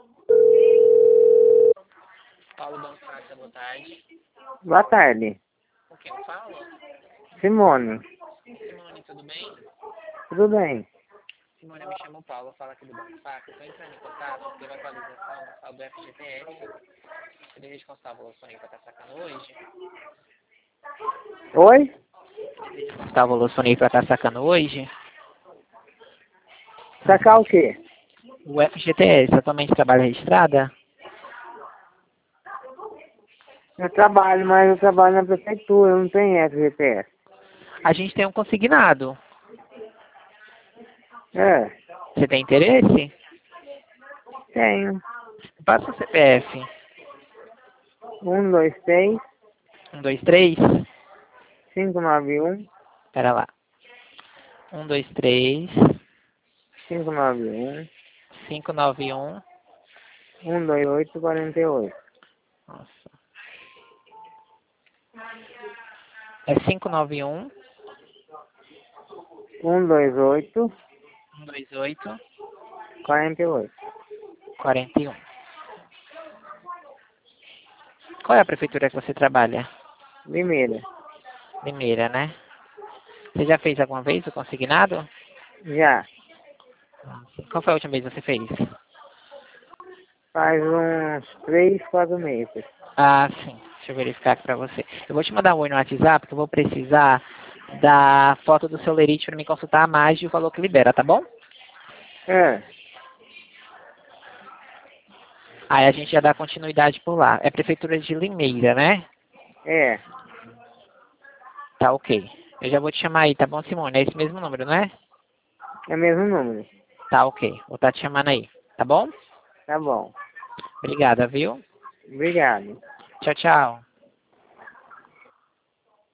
Paulo Banco Praça, boa tarde. Boa tarde. Com quem eu falo? Simone. Simone, tudo bem? Tudo bem? Simone, eu me chamo Paulo, falo aqui do Banco Praça. Estou entrando em contato porque teve atualização no saldo do FGTS. Eu desejo constar o valor soninho para estar sacando hoje. Oi? Desejo constar o valor soninho para estar sacando hoje. Sacar o quê? O FGTS, atualmente trabalho registrada? Eu trabalho, mas eu trabalho na prefeitura, eu não tenho FGTS. A gente tem um consignado. É, Você tem interesse? tenho. Passa o CPF. 123 123. 591 Pera lá. 123 591 591. 128 48. Nossa. É 591 128 128 48. 41. Qual é a prefeitura que você trabalha? Limeira. Limeira, né? Você já fez alguma vez o consignado? Já. Qual foi a última vez que você fez? Faz uns 3, 4 meses. Ah, sim. Deixa eu verificar aqui pra você. Eu vou te mandar um oi no WhatsApp, porque eu vou precisar da foto do seu lerite para me consultar a mais e o valor que libera, tá bom? É, Aí a gente já dá continuidade por lá. É Prefeitura de Limeira, né? é. Tá ok. Eu já vou te chamar aí, tá bom, Simone? É esse mesmo número, não é? É o mesmo número. Tá ok. Vou estar te chamando aí, tá bom? Tá bom. Obrigada, viu? Obrigado. Tchau, tchau.